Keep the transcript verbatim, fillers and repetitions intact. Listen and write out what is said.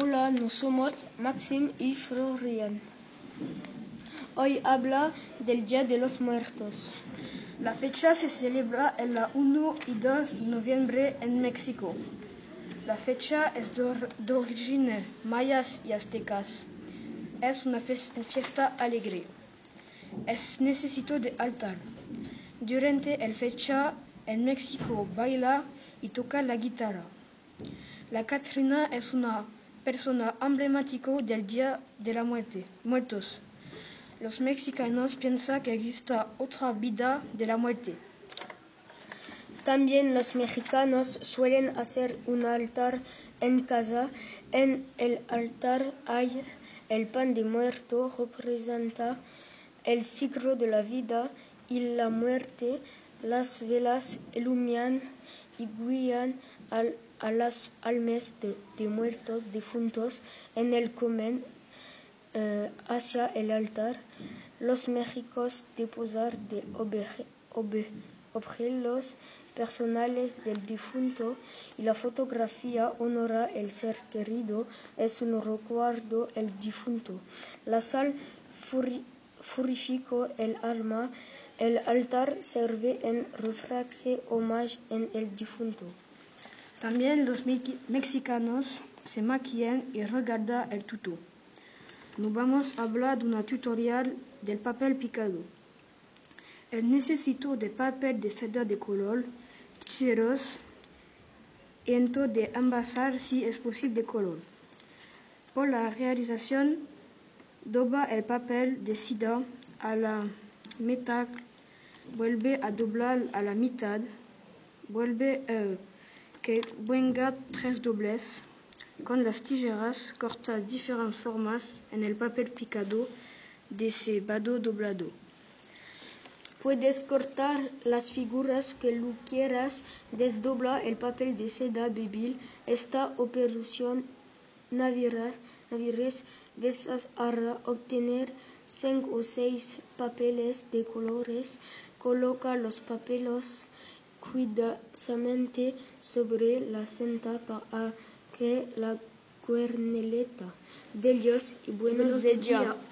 Hola, nos somos Maxim y Florian. Hoy habla del Día de los Muertos. La fecha se celebra el uno y dos de noviembre en México. La fecha es de origen mayas y aztecas. Es una fiesta alegre. Es necesito de altar. Durante la fecha en México baila y toca la guitarra. La Catrina es una persona emblemática del Día de la Muerte, Muertos. Los mexicanos piensan que existe otra vida de la muerte. También los mexicanos suelen hacer un altar en casa. En el altar hay el pan de muerto, representa el ciclo de la vida y la muerte. Las velas iluminan y guían al, a las almas de, de muertos difuntos en el camino eh, hacia el altar. Los méxicos deposar de obje, obje, objetos personales del difunto y la fotografía honra el ser querido, es un recuerdo el difunto. La sal purifica el alma. El altar sirve en reflejarse homenaje en el difunto. También los mexicanos se maquillan y regalan el tutu. Nos vamos a hablar de una tutorial del papel picado. El necesito de papel de seda de color, tijeras, y entonces de envasar si es posible de color. Por la realización, dobla el papel de seda a la mitad, vuelve a doblar a la mitad, vuelve a que venga tres dobles. Con las tijeras corta diferentes formas en el papel picado de ese vado doblado. Puedes cortar las figuras que tú quieras. Desdobla el papel de seda babil. Esta operación naviera veces para obtener cinco o seis papeles de colores. Coloca los papeles cuidadosamente sobre la cinta para que la guarnaleta de ellos y buenos de día.